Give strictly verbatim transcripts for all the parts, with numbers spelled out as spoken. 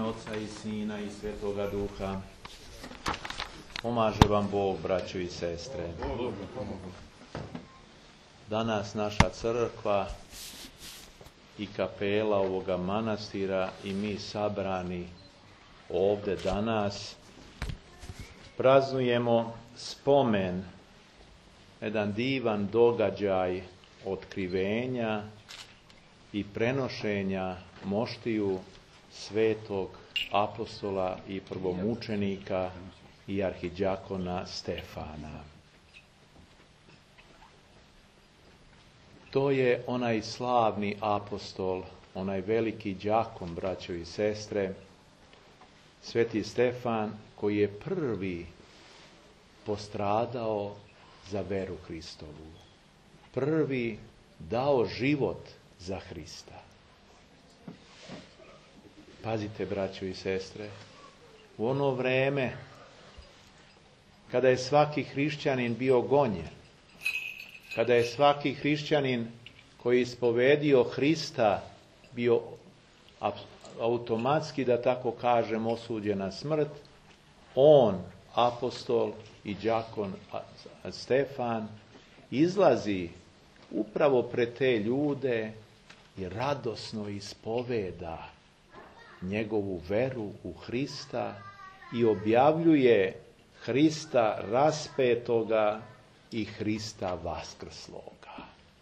Oca i Sina i Svetoga Duha. Pomaže vam Bog, braćo i sestre. Danas naša crkva i kapela ovoga manastira i mi sabrani ovdje danas praznujemo spomen, jedan divan događaj otkrivenja i prenošenja moštiju svetog apostola i prvomučenika i arhidjakona Stefana. To je onaj slavni apostol, onaj veliki đakon, braćo i sestre, sveti Stefan, koji je prvi postradao za veru Hristovu. Prvi dao život za Hrista. Pazite, braćo i sestre, u ono vreme kada je svaki hrišćanin bio gonjen, kada je svaki hrišćanin koji ispovedio Hrista bio automatski, da tako kažem, osuđen na smrt, on, apostol i đakon Stefan, izlazi upravo pred te ljude i radosno ispoveda njegovu veru u Hrista i objavljuje Hrista raspetoga i Hrista vaskrsloga.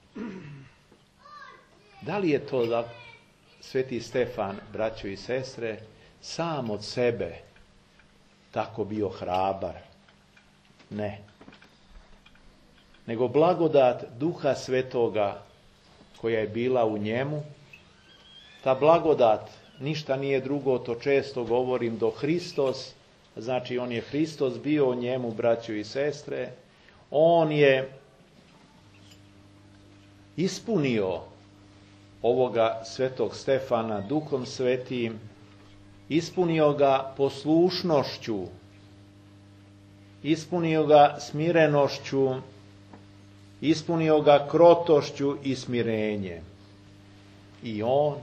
Da li je to da sveti Stefan, braćo i sestre, sam od sebe tako bio hrabar? Ne. Nego blagodat Duha Svetoga koja je bila u njemu, ta blagodat ništa nije drugo, to često govorim, do Hristos, znači on je Hristos bio u njemu, braćo i sestre, on je ispunio ovoga svetog Stefana Duhom Svetim, ispunio ga poslušnošću, ispunio ga smirenošću, ispunio ga krotošću i smirenjem. I on,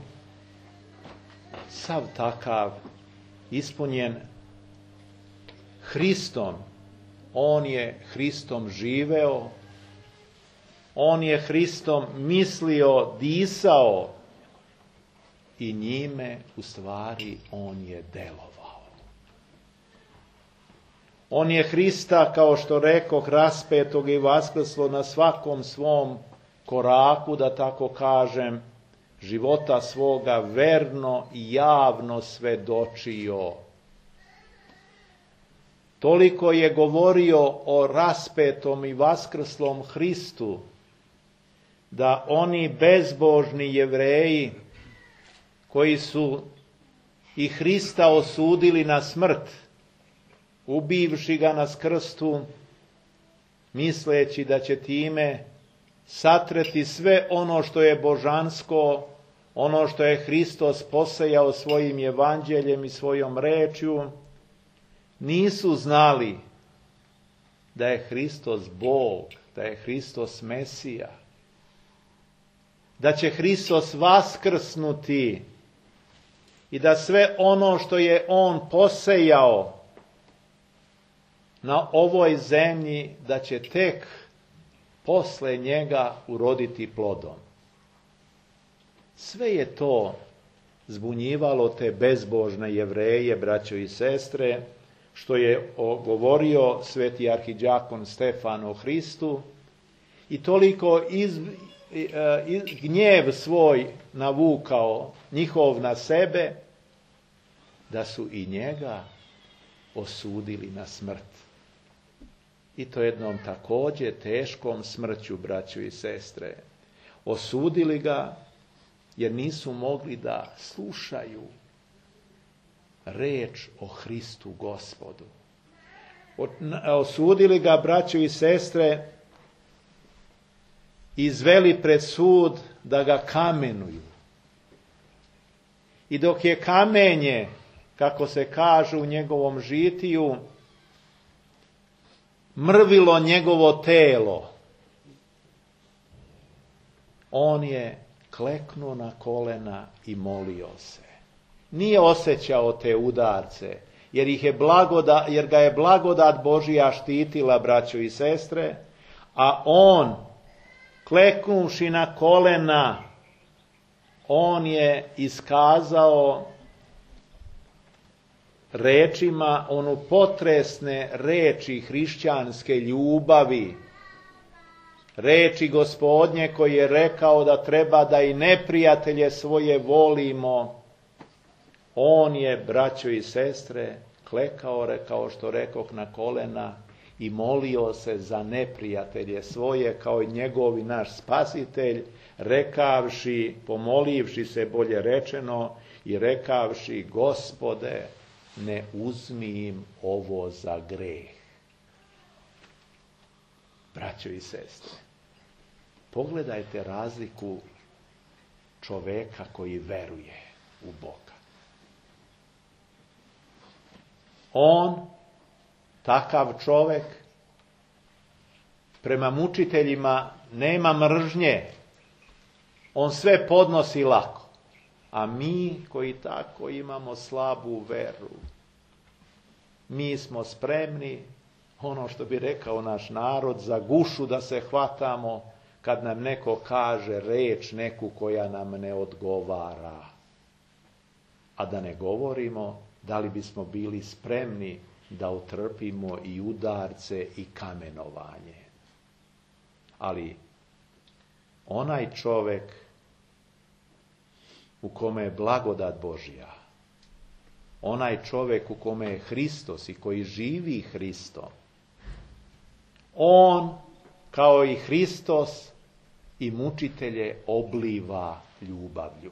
sav takav, ispunjen Hristom, on je Hristom živeo, on je Hristom mislio, disao i njime u stvari on je delovao. On je Hrista, kao što rekoh, raspetog i vaskrslo na svakom svom koraku, da tako kažem, života svoga verno i javno svedočio. Toliko je govorio o raspetom i vaskrslom Hristu, da oni bezbožni Jevreji koji su i Hrista osudili na smrt, ubivši ga na krstu, misleći da će time satreti sve ono što je božansko, ono što je Hristos posejao svojim evanđeljem i svojom rečju, nisu znali da je Hristos Bog, da je Hristos Mesija, da će Hristos vaskrsnuti i da sve ono što je on posejao na ovoj zemlji, da će tek posle njega uroditi plodom. Sve je to zbunjivalo te bezbožne Jevreje, braćo i sestre, što je govorio sveti arhidjakon Stefan o Hristu, i toliko iz, iz, gnjev svoj navukao njihov na sebe, da su i njega osudili na smrt. I to jednom također teškom smrću, braćo i sestre. Osudili ga jer nisu mogli da slušaju reč o Hristu Gospodu. Osudili ga, braćo i sestre, izveli pred sud da ga kamenuju. I dok je kamenje, kako se kaže u njegovom žitiju, mrvilo njegovo telo, on je kleknuo na kolena i molio se. nije osjećao te udarce, jer, ih je blagoda, jer ga je blagodat Božija štitila, braćo i sestre, a on, kleknuvši na kolena, on je iskazao rečima onu potresne reči hrišćanske ljubavi, reči Gospodnje koji je rekao da treba da i neprijatelje svoje volimo. On je, braćo i sestre, klekao, kao što rekoh, na kolena i molio se za neprijatelje svoje, kao i njegov i naš spasitelj, rekavši, pomolivši se, bolje rečeno, i rekavši: Gospode, ne uzmi im ovo za greh. Braćo i sestre, pogledajte razliku čoveka koji veruje u Boga. On, takav čovek, prema mučiteljima nema mržnje. On sve podnosi lako. A mi koji tako imamo slabu veru, mi smo spremni, ono što bi rekao naš narod, za gušu da se hvatamo kad nam neko kaže reč neku koja nam ne odgovara. A da ne govorimo da li bismo bili spremni da utrpimo i udarce i kamenovanje. Ali onaj čovek u kome je blagodat Božja, onaj čovek u kome je Hristos i koji živi Hristom, on, kao i Hristos, i mučitelje obliva ljubavlju.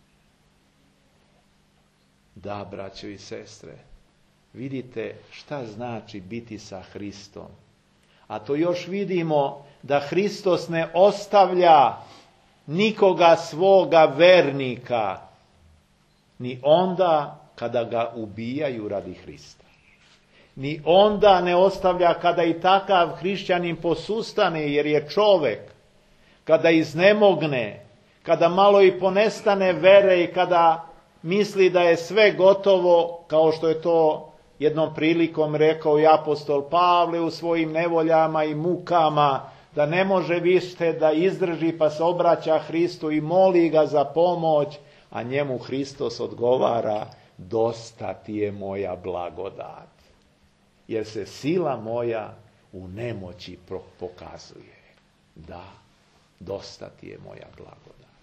Da, braćo i sestre, vidite šta znači biti sa Hristom. A to još vidimo da Hristos ne ostavlja nikoga svoga vernika, ni onda kada ga ubijaju radi Hrista. Ni onda ne ostavlja kada i takav hrišćanin posustane, jer je čovek, kada iznemogne, kada malo i ponestane vere i kada misli da je sve gotovo, kao što je to jednom prilikom rekao i apostol Pavle u svojim nevoljama i mukama, da ne može više da izdrži, pa se obraća Hristu i moli ga za pomoć, a njemu Hristos odgovara: dosta ti je moja blagodat, jer se sila moja u nemoći pokazuje. Da, dosta ti je moja blagodat.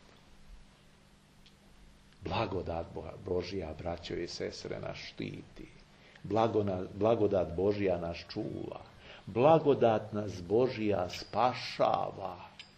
Blagodat Božja, braćo i sestre, nas štiti. Blagodat Božja nas čuva. Blagodat nas Božja spašava.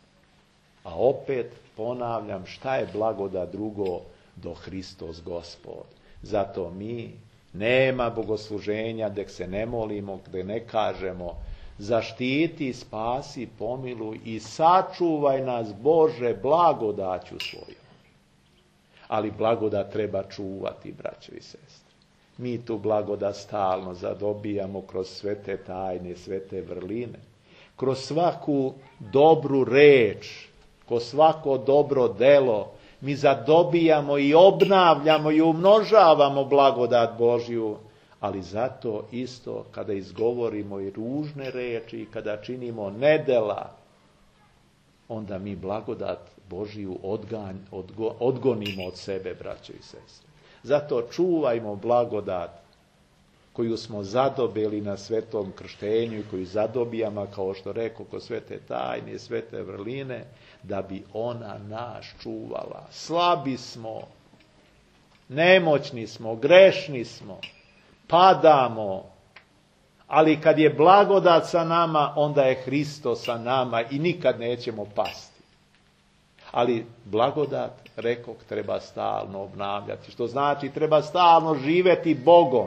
A opet ponavljam, šta je blagodat drugo do Hristos Gospod? Zato mi nema bogosluženja dok se ne molimo, gdje ne kažemo: zaštiti, spasi, pomiluj i sačuvaj nas, Bože, blagodaću svojom. Ali blagodat treba čuvati, braćo i sestre. Mi tu blagodat stalno zadobijamo kroz sve te tajne, sve te vrline, kroz svaku dobru reč, kroz svako dobro delo. Mi zadobijamo i obnavljamo i umnožavamo blagodat Božju, ali zato isto kada izgovorimo i ružne reči i kada činimo nedela, onda mi blagodat Božju odganj, odgo, odgonimo od sebe, braćo i sestre. Zato čuvajmo blagodat koju smo zadobili na svetom krštenju i koju zadobijamo, kao što rekao, kroz sve te tajne, sve te vrline, da bi ona nas čuvala. Slabi smo, nemoćni smo, grešni smo, padamo, ali kad je blagodat sa nama, onda je Hristos sa nama i nikad nećemo pasti. Ali blagodat, rekoh, treba stalno obnavljati, što znači treba stalno živjeti Bogom.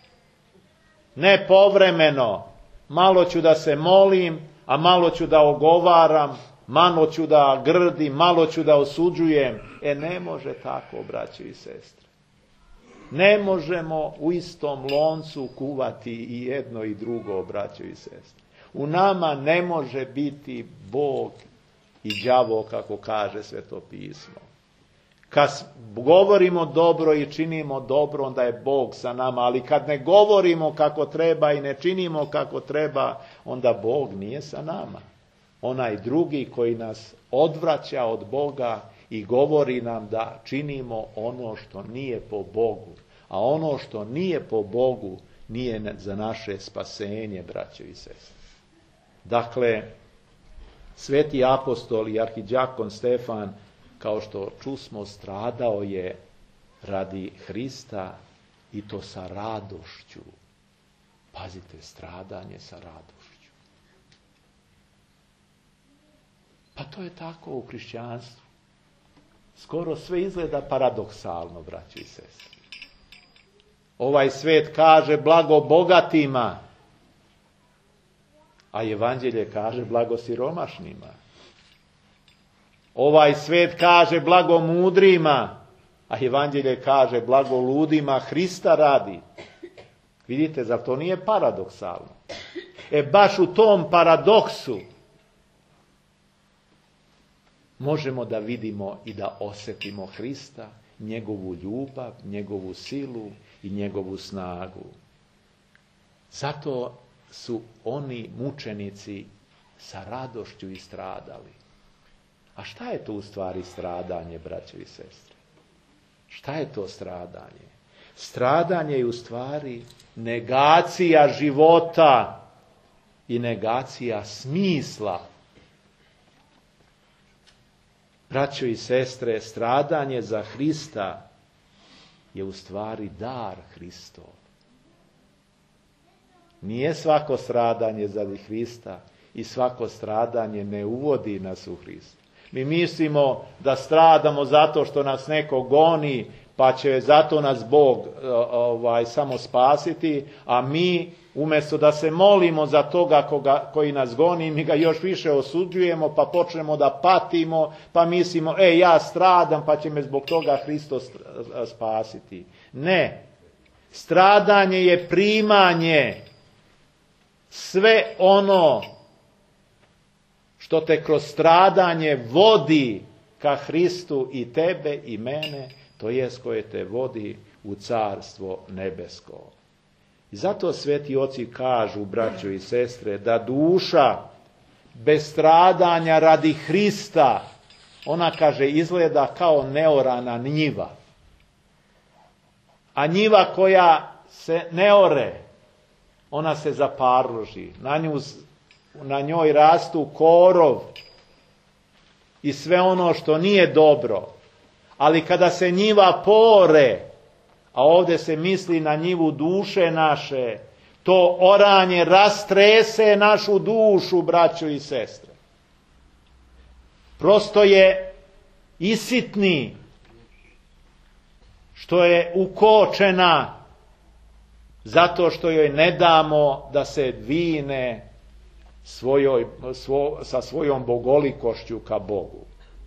Ne povremeno, malo ću da se molim, a malo ću da ogovaram, malo ću da grdim, malo ću da osuđujem. E, ne može tako, braćo i sestre. Ne možemo u istom loncu kuvati i jedno i drugo, braćo i sestre. U nama ne može biti Bog i đavo, kako kaže Sveto pismo. Kad govorimo dobro i činimo dobro, onda je Bog sa nama, ali kad ne govorimo kako treba i ne činimo kako treba, onda Bog nije sa nama. Onaj drugi koji nas odvraća od Boga i govori nam da činimo ono što nije po Bogu. A ono što nije po Bogu nije za naše spasenje, braćo i sestre. Dakle, sveti apostol i arhidjakon Stefan, kao što čusmo, stradao je radi Hrista i to sa radošću. Pazite, stradanje sa radošću. Pa to je tako u hrišćanstvu. Skoro sve izgleda paradoksalno, braći i sestre. Ovaj svet kaže blago bogatima, a evanđelje kaže blago siromašnima. Ovaj svet kaže blago mudrima, a evanđelje kaže blago ludima, Hrista radi. Vidite, zar to nije paradoksalno? E baš u tom paradoksu možemo da vidimo i da osjetimo Hrista, njegovu ljubav, njegovu silu i njegovu snagu. Zato su oni mučenici sa radošću i stradali. A šta je to u stvari stradanje, braćo i sestre? Šta je to stradanje? Stradanje je u stvari negacija života i negacija smisla. Braćo i sestre, stradanje za Hrista je u stvari dar Hristov. Nije svako stradanje za Hrista i svako stradanje ne uvodi nas u Hrista. Mi mislimo da stradamo zato što nas neko goni, pa će zato nas Bog ovaj, samo spasiti, a mi umjesto da se molimo za toga koga, koji nas goni, mi ga još više osuđujemo, pa počnemo da patimo, pa mislimo, e, ja stradam, pa će me zbog toga Hristos spasiti. Ne. Stradanje je primanje. Sve ono što te kroz stradanje vodi ka Hristu i tebe i mene, to jest koje te vodi u carstvo nebesko. I zato sveti oci kažu, braćo i sestre, da duša bez stradanja radi Hrista, ona, kaže, izgleda kao neorana njiva. A njiva koja se ne ore, ona se zaparloži. Na nju, na njoj rastu korov i sve ono što nije dobro. Ali kada se njiva pore, a ovdje se misli na njivu duše naše, to oranje rastrese našu dušu, braćo i sestre. Prosto je isitni, što je ukočena, zato što joj ne damo da se dvine svojoj, svo, sa svojom bogolikošću ka Bogu.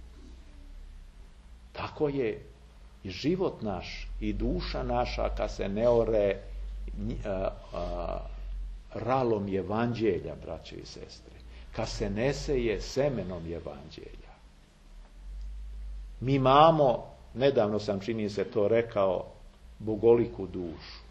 Tako je i život naš i duša naša kad se ne ore a, a, ralom evanđelja, braće i sestre, kad se ne seje semenom evanđelja. Mi imamo, nedavno sam, čini se, to rekao, bogoliku dušu.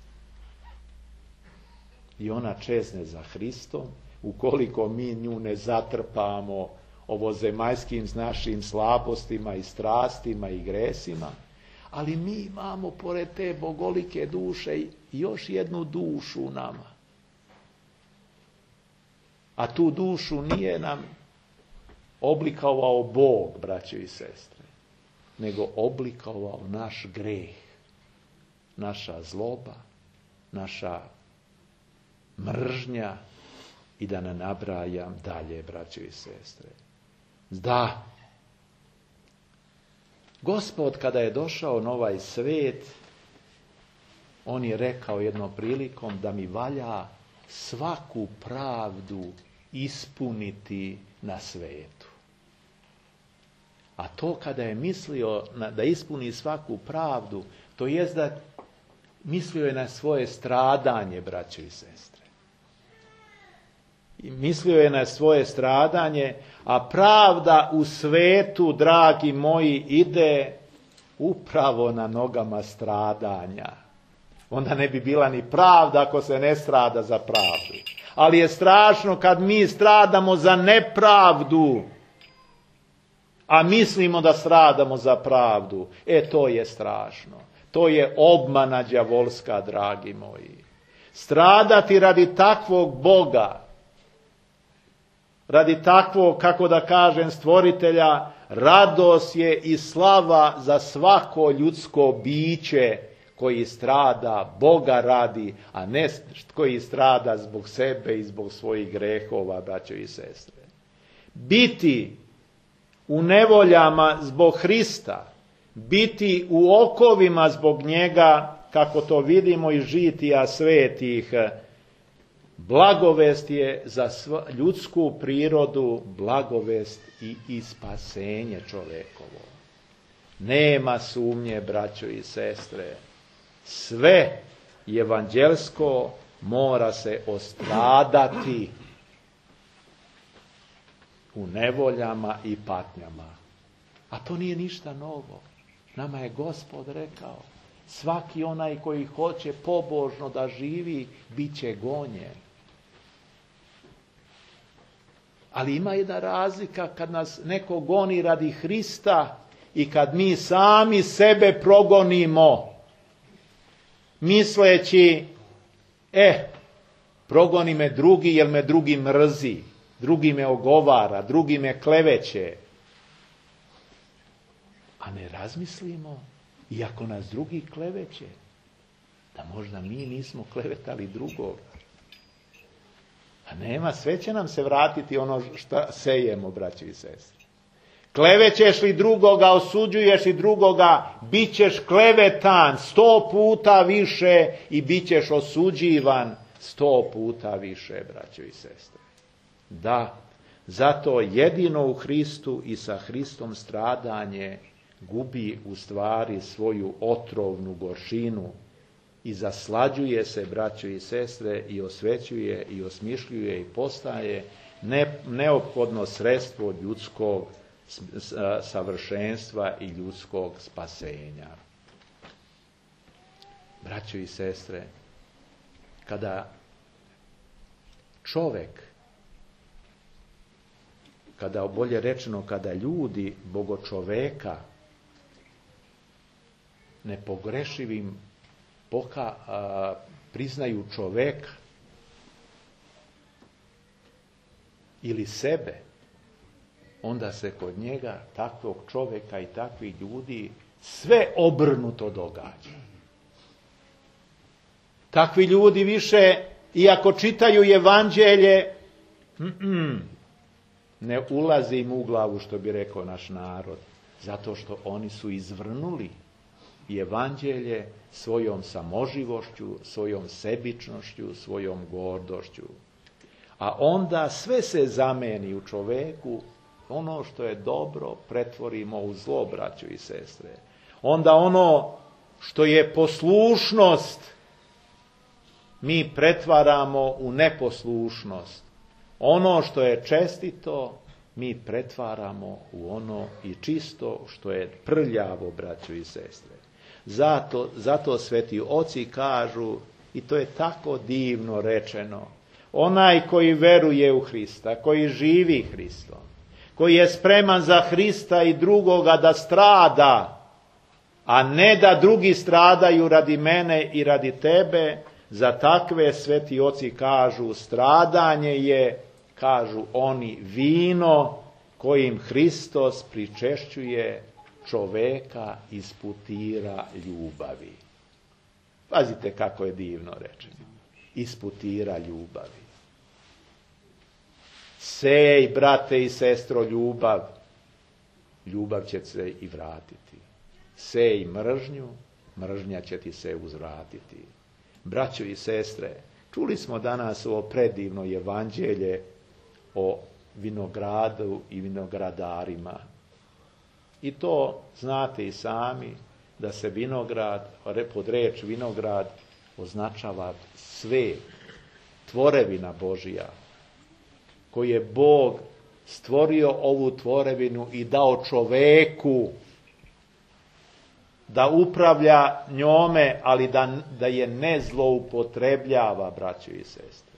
I ona čezne za Hristom, ukoliko mi nju ne zatrpamo ovozemaljskim našim slabostima i strastima i gresima, ali mi imamo pored te bogolike duše još jednu dušu u nama. A tu dušu nije nam oblikovao Bog, braćo i sestre, nego oblikovao naš greh, naša zloba, naša mržnja i da ne nabrajam dalje, braćo i sestre. Da, Gospod kada je došao na ovaj svet, on je rekao jednom prilikom da mi valja svaku pravdu ispuniti na svetu. A to kada je mislio na, da ispuni svaku pravdu, to jest da mislio je na svoje stradanje, braćo i sestre. I mislio je na svoje stradanje, a pravda u svetu, dragi moji, ide Upravo na nogama stradanja. Onda ne bi bila ni pravda ako se ne strada za pravdu. Ali je strašno kad mi stradamo za nepravdu, a mislimo da stradamo za pravdu. E, to je strašno. To je obmana đavolska, dragi moji. Stradati radi takvog Boga, radi takvog, kako da kažem, stvoritelja, radost je i slava za svako ljudsko biće koji strada Boga radi, a ne koji strada zbog sebe i zbog svojih grehova, braćo i sestre. Biti u nevoljama zbog Hrista, biti u okovima zbog njega, kako to vidimo iz žitija svetih, blagovest je za ljudsku prirodu, blagovest i, i spasenje čovekovo. Nema sumnje, braćo i sestre, sve evanđelsko mora se ostradati u nevoljama i patnjama. A to nije ništa novo. Nama je Gospod rekao, svaki onaj koji hoće pobožno da živi, bit će gonjen. Ali ima jedna razlika kad nas neko goni radi Hrista i kad mi sami sebe progonimo, misleći, e, progoni me drugi jer me drugi mrzi, drugi me ogovara, drugi me kleveće. A ne razmislimo, iako nas drugi kleveće, da možda mi nismo klevetali drugoga. A nema, sve će nam se vratiti ono što sejemo, braći i sestre. Klevećeš li drugoga, osuđuješ li drugoga, bit ćeš klevetan sto puta više i bit ćeš osuđivan sto puta više, braćo i sestre. Da, zato jedino u Hristu i sa Hristom stradanje gubi u stvari svoju otrovnu gorčinu i zaslađuje se, braćo i sestre, i osvećuje i osmišljuje i postaje ne, neophodno sredstvo ljudskog savršenstva i ljudskog spasenja. Braćo i sestre, kada čovek, kada, bolje rečeno, kada ljudi bogočoveka nepogrešivim poka, a, priznaju čoveka ili sebe, onda se kod njega, takvog čoveka i takvih ljudi, sve obrnuto događa. Takvi ljudi više, iako čitaju evanđelje, mm-mm, ne ulazi im u glavu, što bi rekao naš narod, zato što oni su izvrnuli evanđelje svojom samoživošću, svojom sebičnošću, svojom gordošću. A onda sve se zameni u čoveku, ono što je dobro pretvorimo u zlo, braćo i sestre. Onda ono što je poslušnost mi pretvaramo u neposlušnost. Ono što je čestito mi pretvaramo u ono i čisto što je prljavo, braćo i sestre. Zato, zato sveti oci kažu, i to je tako divno rečeno, onaj koji veruje u Hrista, koji živi Hristom, koji je spreman za Hrista i drugoga da strada, a ne da drugi stradaju radi mene i radi tebe, za takve sveti oci kažu, stradanje je, kažu oni, vino kojim Hristos pričešćuje čoveka iz putira ljubavi. Pazite kako je divno rečeno. Iz putira ljubavi. Sej, brate i sestro, ljubav. Ljubav će se i vratiti. Sej mržnju, mržnja će ti se uzvratiti. Braćo i sestre, čuli smo danas ovo predivno evanđelje o vinogradu i vinogradarima. I to znate i sami da se vinograd, pod reč vinograd, označava sve, tvorevina Božija, koji je Bog stvorio ovu tvorevinu i dao čoveku da upravlja njome, ali da, da je ne zloupotrebljava, braćo i sestre.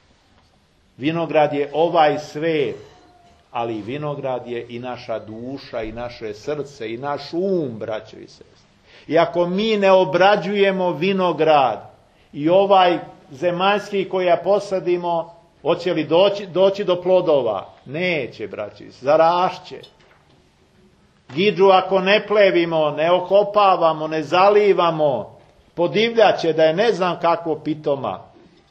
Vinograd je ovaj svet, ali vinograd je i naša duša, i naše srce, i naš um, braćo i sestre. I ako mi ne obrađujemo vinograd i ovaj zemaljski koji ja posadimo, hoće li doći, doći do plodova? Neće, braćo i sestre, zarašće. Gidžu ako ne plevimo, ne okopavamo, ne zalivamo, podivljaće da je ne znam kakvo pitoma.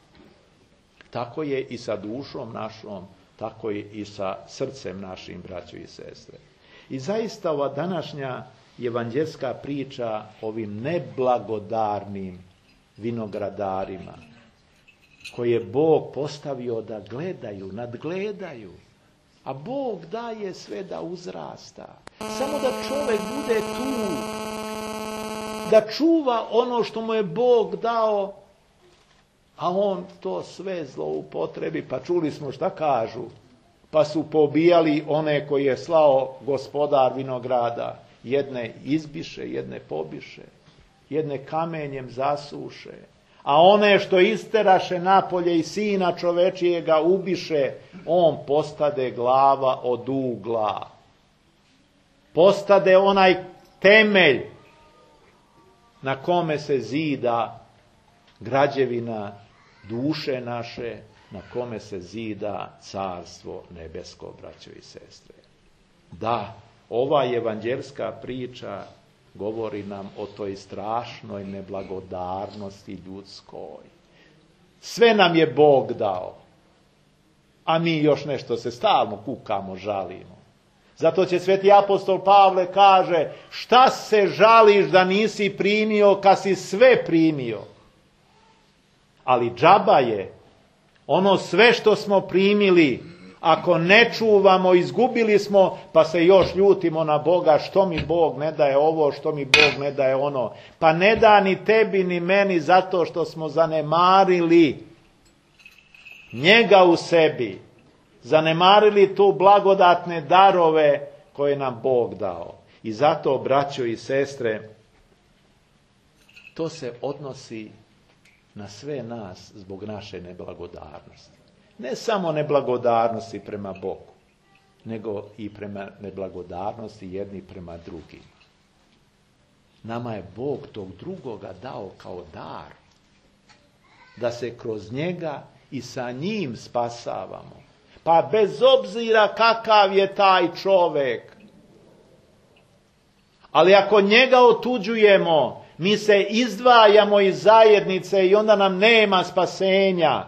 Tako je i sa dušom našom, tako je i sa srcem našim, braćo i sestre. I zaista ova današnja evanđelska priča ovim neblagodarnim vinogradarima, koje je Bog postavio da gledaju, nadgledaju, a Bog daje sve da uzrasta. Samo da čovjek bude tu, da čuva ono što mu je Bog dao, a on to sve zloupotrebi. Pa čuli smo šta kažu. Pa su pobijali one koje je slao gospodar vinograda. Jedne izbiše, jedne pobiše, jedne kamenjem zasuše. A one što isteraše napolje i sina čovečijega ubiše, on postade glava od ugla. Postade onaj temelj na kome se zida građevina duše naše, na kome se zida carstvo nebesko, braćo i sestre. Da, ova evanđelska priča govori nam o toj strašnoj neblagodarnosti ljudskoj. Sve nam je Bog dao, a mi još nešto se stalno kukamo, žalimo. Zato će sveti apostol Pavle kaže, šta se žališ da nisi primio kad si sve primio? Ali džaba je ono sve što smo primili, ako ne čuvamo, izgubili smo, pa se još ljutimo na Boga, što mi Bog ne daje ovo, što mi Bog ne daje ono. Pa ne da ni tebi ni meni zato što smo zanemarili njega u sebi. Zanemarili tu blagodatne darove koje nam Bog dao. I zato, braćo i sestre, to se odnosi na sve nas zbog naše neblagodarnosti. Ne samo neblagodarnosti prema Bogu, nego i prema neblagodarnosti jedni prema drugim. Nama je Bog tog drugoga dao kao dar, da se kroz njega i sa njim spasavamo. Pa bez obzira kakav je taj čovjek. Ali ako njega otuđujemo, mi se izdvajamo iz zajednice i onda nam nema spasenja.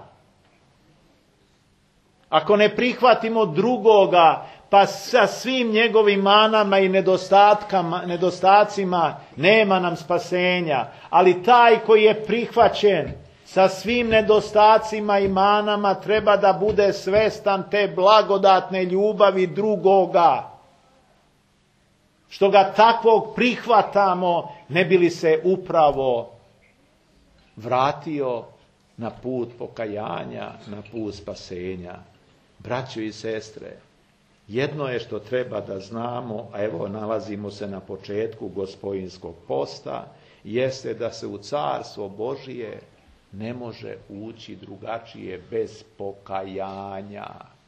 Ako ne prihvatimo drugoga, pa sa svim njegovim manama i nedostacima, nema nam spasenja. Ali taj koji je prihvaćen sa svim nedostacima i manama treba da bude svestan te blagodatne ljubavi drugoga. Što ga takvog prihvatamo, ne bi li se upravo vratio na put pokajanja, na put spasenja. Braćo i sestre, jedno je što treba da znamo, a evo nalazimo se na početku Gospodinskog posta, jeste da se u Carstvo Božije ne može ući drugačije bez pokajanja.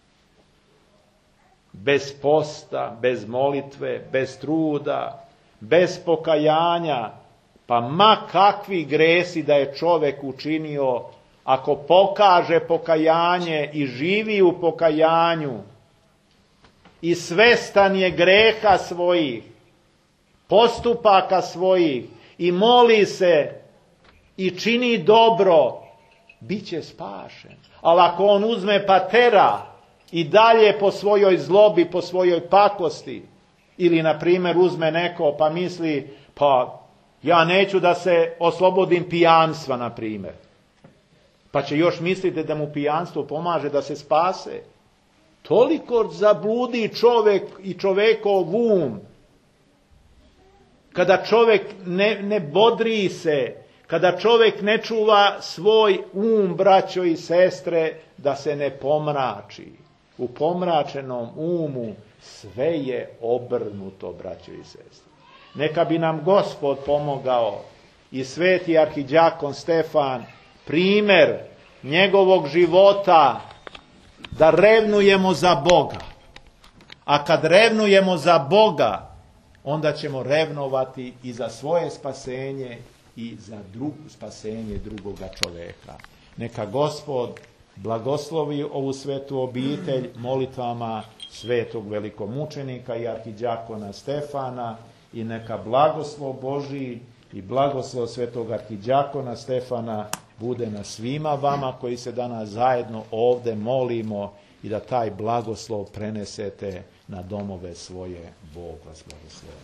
Bez posta, bez molitve, bez truda, bez pokajanja, pa ma kakvi gresi da je čovjek učinio, ako pokaže pokajanje i živi u pokajanju i svestan je greha svojih, postupaka svojih i moli se i čini dobro, bit će spašen. Ali ako on uzme patera i dalje po svojoj zlobi, po svojoj pakosti, ili na primjer uzme neko pa misli, pa ja neću da se oslobodim pijanstva, na primjer. Pa će još misliti da mu pijanstvo pomaže da se spase. Toliko zabludi čovjek i čovjekov um. Kada čovjek ne, ne bodri se, kada čovjek ne čuva svoj um, braćo i sestre, da se ne pomrači. U pomračenom umu sve je obrnuto, braćo i sestre. Neka bi nam Gospod pomogao i sveti arhidjakon Stefan, primjer njegovog života, da revnujemo za Boga. A kad revnujemo za Boga, onda ćemo revnovati i za svoje spasenje i za drugo spasenje drugoga čovjeka. Neka Gospod blagoslovi ovu svetu obitelj molitvama svetog velikomučenika i arhidjakona Stefana i neka blagoslov Božiji i blagoslov svetog arhidjakona Stefana bude na svima vama koji se danas zajedno ovdje molimo i da taj blagoslov prenesete na domove svoje. Bog vas blagoslovi.